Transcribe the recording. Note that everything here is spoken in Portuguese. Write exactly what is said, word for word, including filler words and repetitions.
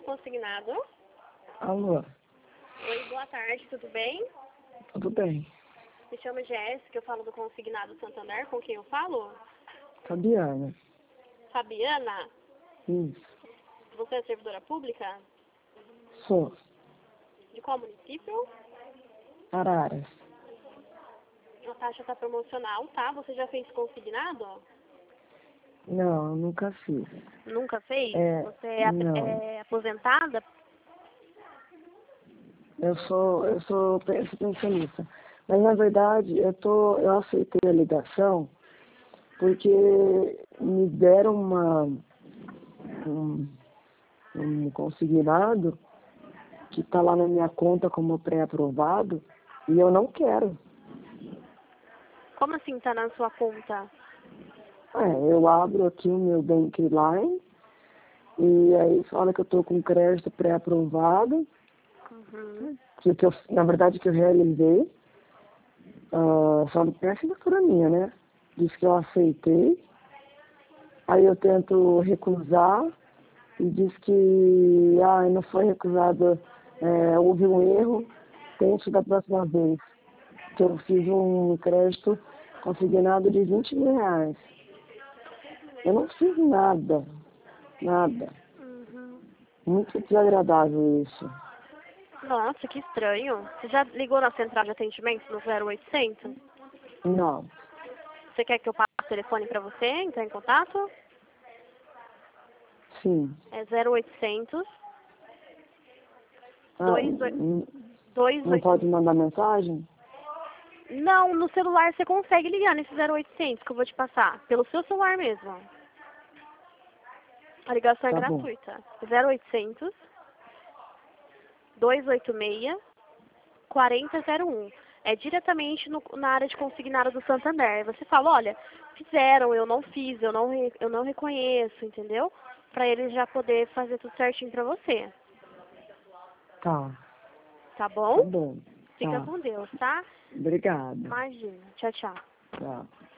consignado. Alô, Oi, boa tarde, tudo bem? tudo bem? Me chamo Jéssica, eu falo do Consignado Santander, com quem eu falo? Fabiana. Fabiana, Isso. você é servidora pública? Sou. De qual município? Araras. A taxa está promocional, tá? Você já fez consignado? Não, nunca fiz. Nunca fez? É, Você é, ap- não. é aposentada? Eu sou, eu sou penso- pensionista. Mas na verdade eu tô, eu aceitei a ligação porque me deram uma um, um consignado que está lá na minha conta como pré-aprovado e eu não quero. Como assim tá na sua conta? É, eu abro aqui o meu Bankline e aí fala que eu estou com crédito pré-aprovado, Uhum. que, que eu, na verdade que eu realizei, uh, só não tem assinatura minha, né? Diz que eu aceitei, aí eu tento recusar e diz que ah, não foi recusado, é, houve um erro, tente da próxima vez. Que eu fiz um crédito consignado de vinte mil reais. Eu não fiz nada, nada. Uhum. Muito desagradável isso. Nossa, que estranho. Você já ligou na central de atendimento no zero oitocentos? Não, Você quer que eu passe o telefone para você entrar em contato? sim. É zero oitocentos, Ah, dois n- não oito. pode mandar mensagem? Não, no celular você consegue ligar nesse zero oitocentos que eu vou te passar. Pelo seu celular mesmo. A ligação é Tá bom. gratuita. zero oitocentos, dois oito seis, quatro zero zero um. É diretamente no- na área de consignado do Santander. Você fala, olha, fizeram, eu não fiz, eu não, re- eu não reconheço, entendeu? Pra eles já poder fazer tudo certinho pra você. Tá, Tá tá bom? bom. Fica Tá. com Deus, tá? Obrigada. Imagina. Tchau, tchau. Tchau.